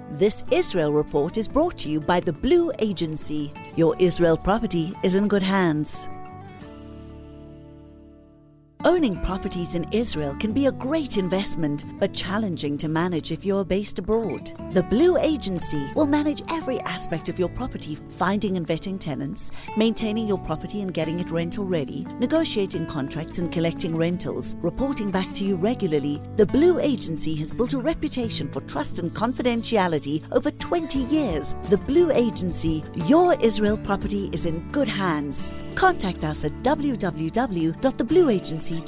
This Israel report is brought to you by the Blue Agency. Your Israel property is in good hands. Owning properties in Israel can be a great investment, but challenging to manage if you're based abroad. The Blue Agency will manage every aspect of your property, finding and vetting tenants, maintaining your property and getting it rental ready, negotiating contracts and collecting rentals, reporting back to you regularly. The Blue Agency has built a reputation for trust and confidentiality over 20 years. The Blue Agency, your Israel property is in good hands. Contact us at www.theblueagency.com.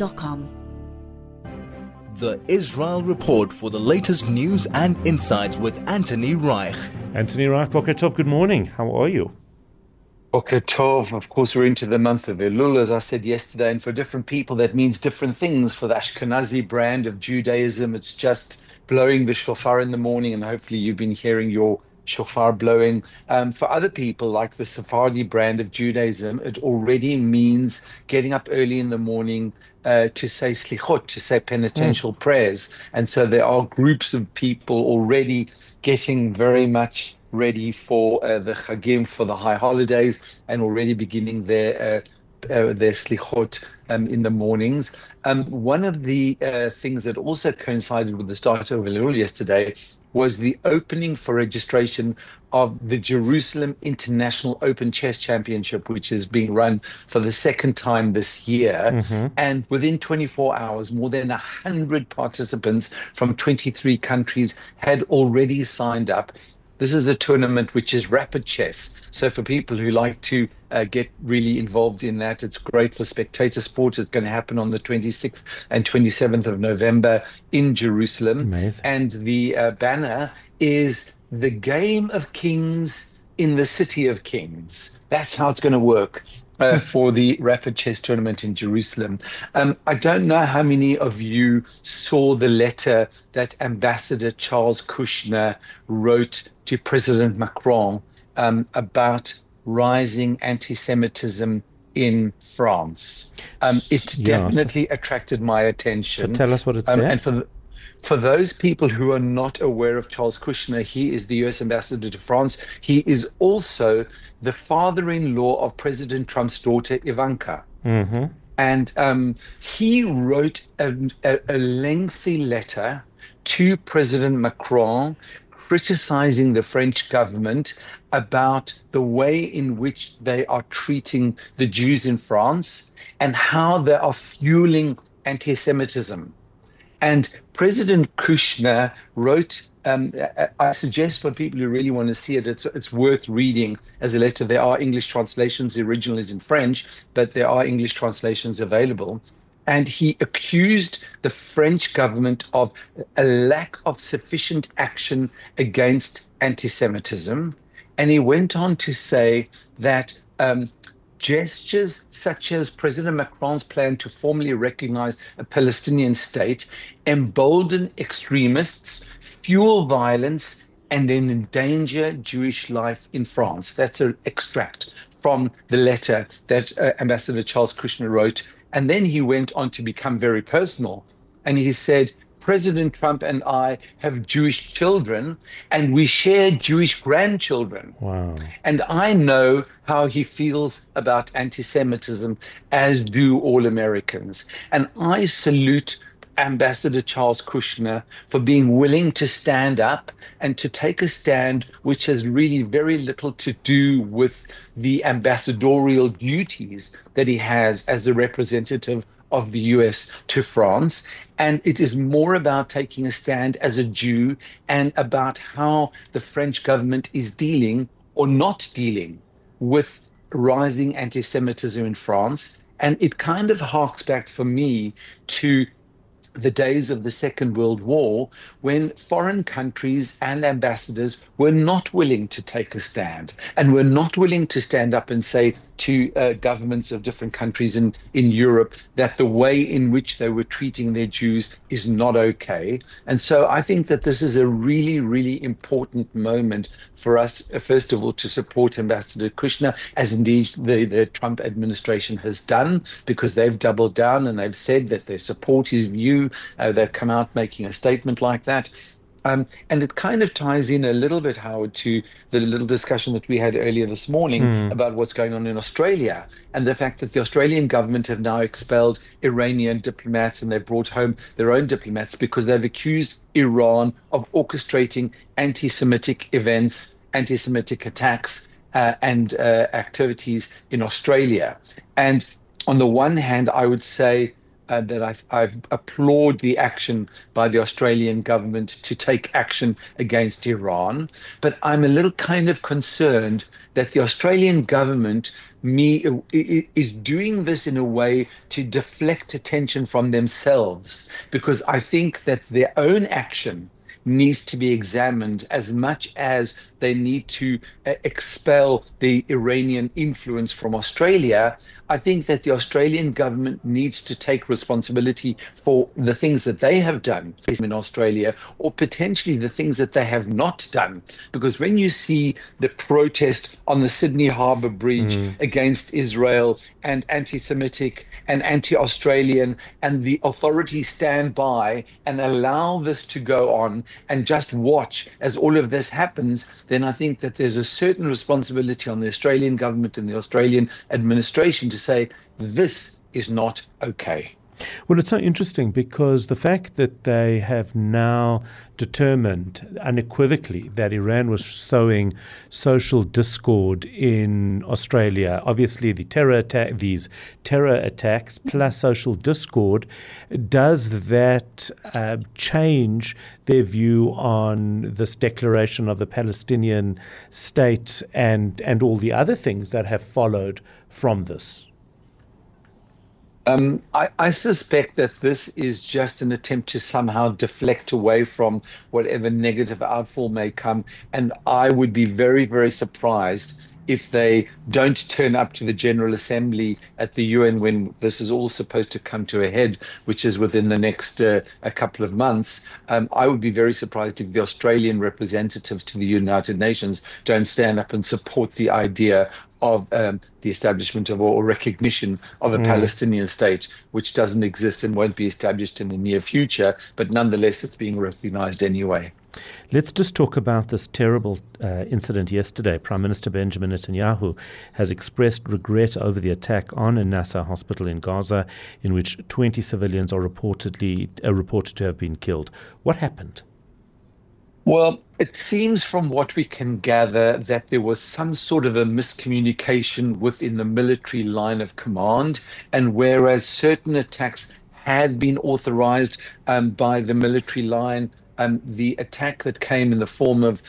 The Israel Report for the latest news and insights with Anthony Reich. Anthony Reich, Boker Tov, good morning. How are you? Boker Tov. Of course, we're into the month of Elul, as I said yesterday, and for different people, that means different things. For the Ashkenazi brand of Judaism, it's just blowing the shofar in the morning, and hopefully you've been hearing your shofar blowing. For other people, like the Sephardi brand of Judaism, it already means getting up early in the morning to say slichot, to say penitential prayers. And so there are groups of people already getting very much ready for the Chagim, for the high holidays, and already beginning their slichot in the mornings. One of the things that also coincided with the start of Elul yesterday was the opening for registration of the Jerusalem International Open Chess Championship, which is being run for the second time this year. And within 24 hours, more than 100 participants from 23 countries had already signed up. This is a tournament which is rapid chess. So for people who like to get really involved in that, it's great for spectator sport. It's going to happen on the 26th and 27th of November in Jerusalem. Amazing. And the banner is the Game of Kings in the City of Kings. That's how it's going to work for the rapid chess tournament in Jerusalem. I don't know how many of you saw the letter that Ambassador Charles Kushner wrote to President Macron about rising anti-Semitism in France. It definitely attracted my attention. So tell us what it said. And for those people who are not aware of Charles Kushner, he is the US ambassador to France. He is also the father-in-law of President Trump's daughter, Ivanka. And he wrote a lengthy letter to President Macron criticizing the French government about the way in which they are treating the Jews in France and how they are fueling anti-Semitism. And President Kushner wrote, I suggest for people who really want to see it, it's worth reading as a letter. There are English translations, the original is in French, but there are English translations available. And he accused the French government of a lack of sufficient action against anti-Semitism. And he went on to say that gestures such as President Macron's plan to formally recognize a Palestinian state embolden extremists, fuel violence, and endanger Jewish life in France. That's an extract from the letter that Ambassador Charles Kushner wrote. And then he went on to become very personal. And he said, President Trump and I have Jewish children, and we share Jewish grandchildren. Wow. And I know how he feels about anti-Semitism, as do all Americans. And I salute Ambassador Charles Kushner for being willing to stand up and to take a stand which has really very little to do with the ambassadorial duties that he has as a representative of the US to France. And it is more about taking a stand as a Jew and about how the French government is dealing or not dealing with rising anti-Semitism in France. And it kind of harks back for me to the days of the Second World War, when foreign countries and ambassadors were not willing to take a stand and were not willing to stand up and say to governments of different countries in Europe that the way in which they were treating their Jews is not okay. And so I think that this is a really, really important moment for us, first of all, to support Ambassador Kushner, as indeed the Trump administration has done, because they've doubled down and they've said that they support his view. They've come out making a statement like that. And it kind of ties in a little bit, Howard, to the little discussion that we had earlier this morning about what's going on in Australia and the fact that the Australian government have now expelled Iranian diplomats and they've brought home their own diplomats because they've accused Iran of orchestrating anti-Semitic events, anti-Semitic attacks, and activities in Australia. And on the one hand, I would say that I've applaud the action by the Australian government to take action against Iran, but I'm a little kind of concerned that the Australian government is doing this in a way to deflect attention from themselves, because I think that their own action needs to be examined as much as they need to expel the Iranian influence from Australia. I think that the Australian government needs to take responsibility for the things that they have done in Australia, or potentially the things that they have not done. Because when you see the protest on the Sydney Harbour Bridge against Israel and anti-Semitic and anti-Australian, and the authorities stand by and allow this to go on and just watch as all of this happens, then I think that there's a certain responsibility on the Australian government and the Australian administration to say, this is not okay. Well, it's so interesting because the fact that they have now determined unequivocally that Iran was sowing social discord in Australia, obviously these terror attacks plus social discord, does that change their view on this declaration of the Palestinian state and all the other things that have followed from this? I suspect that this is just an attempt to somehow deflect away from whatever negative outfall may come. And I would be very, very surprised if they don't turn up to the General Assembly at the UN when this is all supposed to come to a head, which is within the next a couple of months. I would be very surprised if the Australian representatives to the United Nations don't stand up and support the idea of the establishment of or recognition of a Palestinian state, which doesn't exist and won't be established in the near future, but nonetheless it's being recognized anyway. Let's just talk about this terrible incident yesterday. Prime Minister Benjamin Netanyahu has expressed regret over the attack on a Nasser hospital in Gaza, in which 20 civilians are reported to have been killed. What happened? Well, it seems from what we can gather that there was some sort of a miscommunication within the military line of command, and whereas certain attacks had been authorized by the military line, the attack that came in the form of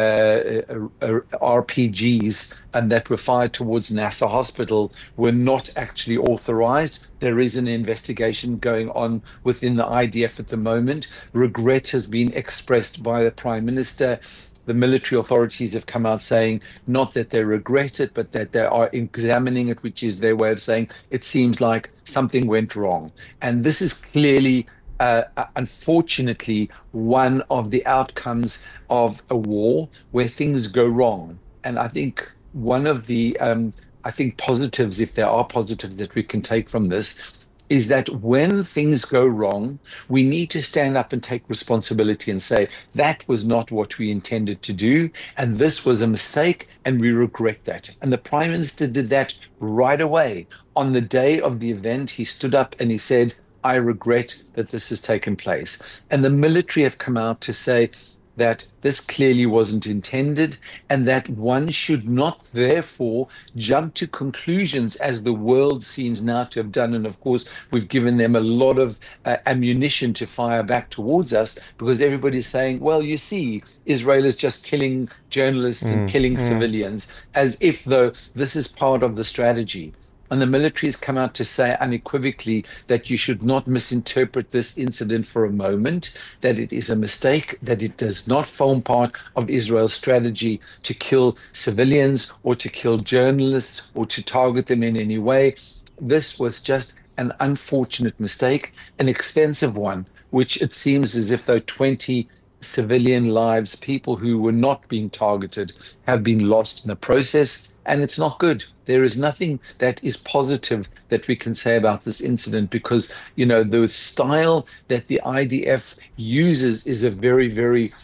RPGs and that were fired towards Nasser Hospital were not actually authorized. There is an investigation going on within the IDF at the moment. Regret has been expressed by the Prime Minister. The military authorities have come out saying not that they regret it, but that they are examining it, which is their way of saying it seems like something went wrong. And this is clearly unfortunately, one of the outcomes of a war where things go wrong. And I think one of the, positives, if there are positives that we can take from this, is that when things go wrong, we need to stand up and take responsibility and say, that was not what we intended to do, and this was a mistake, and we regret that. And the Prime Minister did that right away. On the day of the event, he stood up and he said, I regret that this has taken place. And the military have come out to say that this clearly wasn't intended, and that one should not therefore jump to conclusions as the world seems now to have done. And of course, we've given them a lot of ammunition to fire back towards us, because everybody's saying, well, you see, Israel is just killing journalists and killing civilians, as if though this is part of the strategy. And the military has come out to say unequivocally that you should not misinterpret this incident for a moment, that it is a mistake, that it does not form part of Israel's strategy to kill civilians or to kill journalists or to target them in any way. This was just an unfortunate mistake, an expensive one, which it seems as if though 20 civilian lives, people who were not being targeted, have been lost in the process. And it's not good. There is nothing that is positive that we can say about this incident, because, the style that the IDF uses is a very, very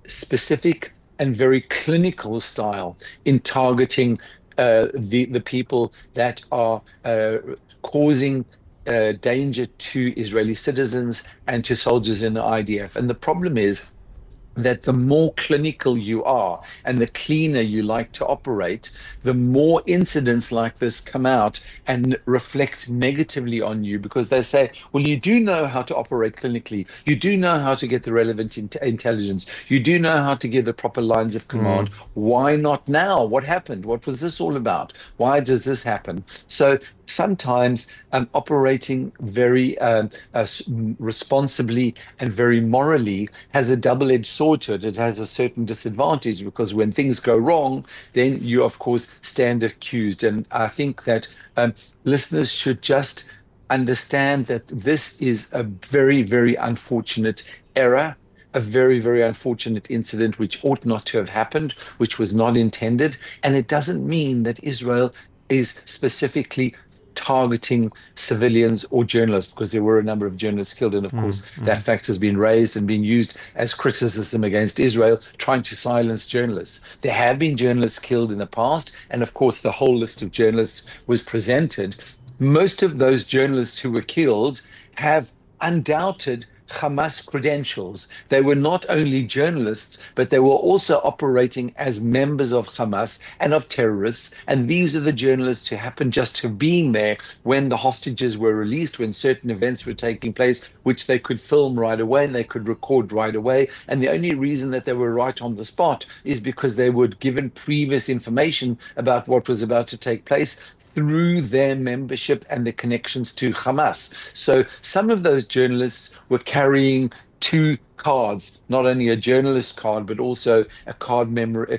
specific and very clinical style in targeting the people that are causing danger to Israeli citizens and to soldiers in the IDF. And the problem is that the more clinical you are and the cleaner you like to operate, the more incidents like this come out and reflect negatively on you, because they say, well, you do know how to operate clinically. You do know how to get the relevant intelligence. You do know how to give the proper lines of command. Why not now? What happened? What was this all about? Why does this happen? So sometimes operating very responsibly and very morally has a double-edged sword to it. It has a certain disadvantage, because when things go wrong, then you, of course, stand accused. And I think that listeners should just understand that this is a very, very unfortunate error, a very, very unfortunate incident which ought not to have happened, which was not intended. And it doesn't mean that Israel is specifically targeting civilians or journalists, because there were a number of journalists killed. And of course, that fact has been raised and been used as criticism against Israel, trying to silence journalists. There have been journalists killed in the past. And of course, the whole list of journalists was presented. Most of those journalists who were killed have undoubted Hamas credentials. They were not only journalists, but they were also operating as members of Hamas and of terrorists. And these are the journalists who happened just to being there when the hostages were released, when certain events were taking place, which they could film right away and they could record right away. And the only reason that they were right on the spot is because they were given previous information about what was about to take place through their membership and their connections to Hamas. So some of those journalists were carrying two cards, not only a journalist card, but also a card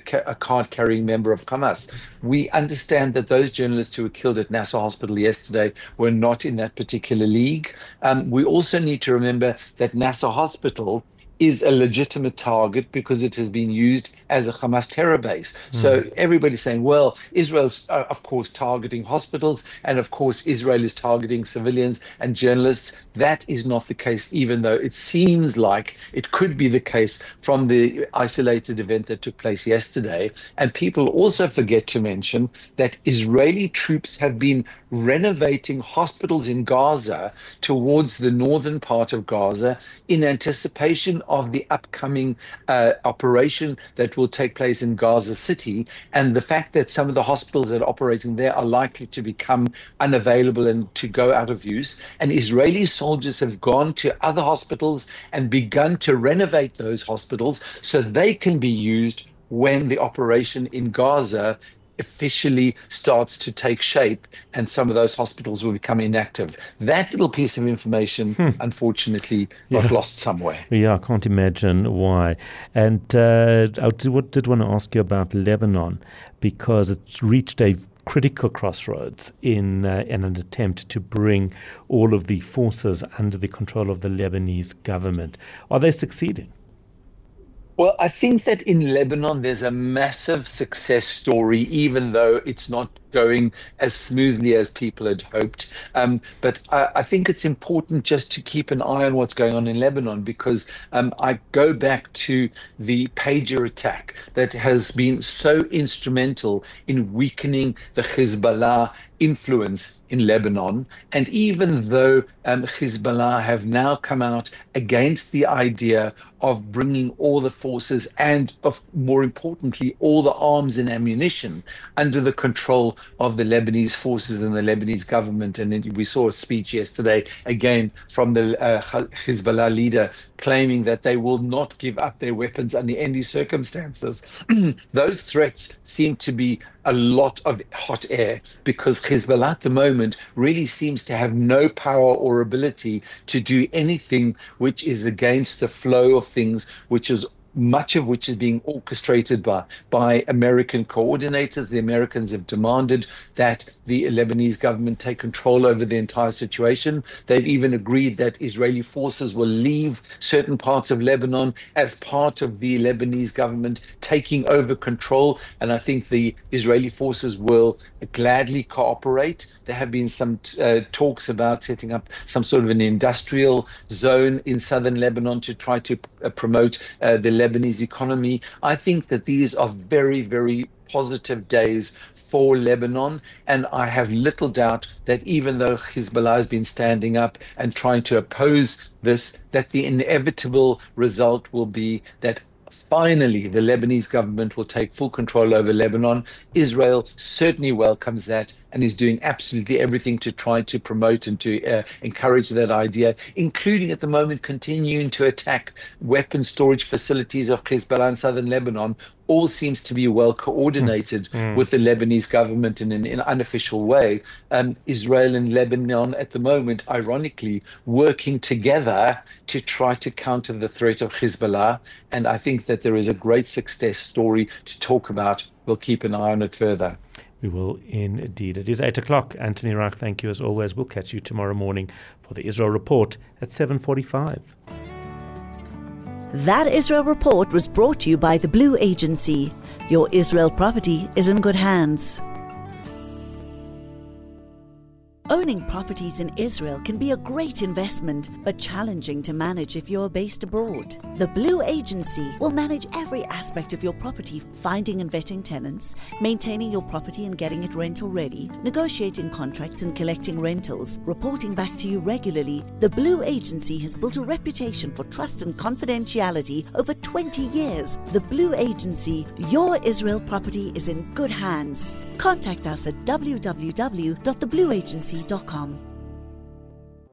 carrying member of Hamas. We understand that those journalists who were killed at Nasser Hospital yesterday were not in that particular league. We also need to remember that Nasser Hospital is a legitimate target because it has been used as a Hamas terror base. So everybody's saying, well, Israel's, of course, targeting hospitals, and of course, Israel is targeting civilians and journalists. That is not the case, even though it seems like it could be the case from the isolated event that took place yesterday. And people also forget to mention that Israeli troops have been renovating hospitals in Gaza towards the northern part of Gaza in anticipation of the upcoming operation that will take place in Gaza City. And the fact that some of the hospitals that are operating there are likely to become unavailable and to go out of use. And Israeli soldiers have gone to other hospitals and begun to renovate those hospitals so they can be used when the operation in Gaza officially starts to take shape and some of those hospitals will become inactive. That little piece of information, unfortunately, got lost somewhere. Yeah, I can't imagine why. And I did want to ask you about Lebanon, because it's reached a critical crossroads in an attempt to bring all of the forces under the control of the Lebanese government. Are they succeeding? Well, I think that in Lebanon, there's a massive success story, even though it's not going as smoothly as people had hoped. But I think it's important just to keep an eye on what's going on in Lebanon, because I go back to the pager attack that has been so instrumental in weakening the Hezbollah influence in Lebanon. And even though Hezbollah have now come out against the idea of bringing all the forces and, of more importantly, all the arms and ammunition under the control of the Lebanese forces and the Lebanese government. And we saw a speech yesterday, again, from the Hezbollah leader claiming that they will not give up their weapons under any circumstances. Those threats seem to be a lot of hot air, because Hezbollah at the moment really seems to have no power or ability to do anything which is against the flow of things, which is much of which is being orchestrated by American coordinators. The Americans have demanded that the Lebanese government take control over the entire situation. They've even agreed that Israeli forces will leave certain parts of Lebanon as part of the Lebanese government taking over control. And I think the Israeli forces will gladly cooperate. There have been some talks about setting up some sort of an industrial zone in southern Lebanon to try to promote the Lebanese economy. I think that these are very, very positive days for Lebanon, and I have little doubt that even though Hezbollah has been standing up and trying to oppose this, that the inevitable result will be that finally the Lebanese government will take full control over Lebanon. Israel certainly welcomes that and is doing absolutely everything to try to promote and to encourage that idea, including at the moment continuing to attack weapon storage facilities of Hezbollah in southern Lebanon. All seems to be well coordinated with the Lebanese government in an unofficial way. Israel and Lebanon at the moment, ironically, working together to try to counter the threat of Hezbollah. And I think that there is a great success story to talk about. We'll keep an eye on it further. We will indeed. It is 8 o'clock. Anthony Reich, thank you as always. We'll catch you tomorrow morning for the Israel Report at 7:45. That Israel Report was brought to you by the Blue Agency. Your Israel property is in good hands. Owning properties in Israel can be a great investment, but challenging to manage if you're based abroad. The Blue Agency will manage every aspect of your property, finding and vetting tenants, maintaining your property and getting it rental ready, negotiating contracts and collecting rentals, reporting back to you regularly. The Blue Agency has built a reputation for trust and confidentiality over 20 years. The Blue Agency, your Israel property is in good hands. Contact us at www.theblueagency.com.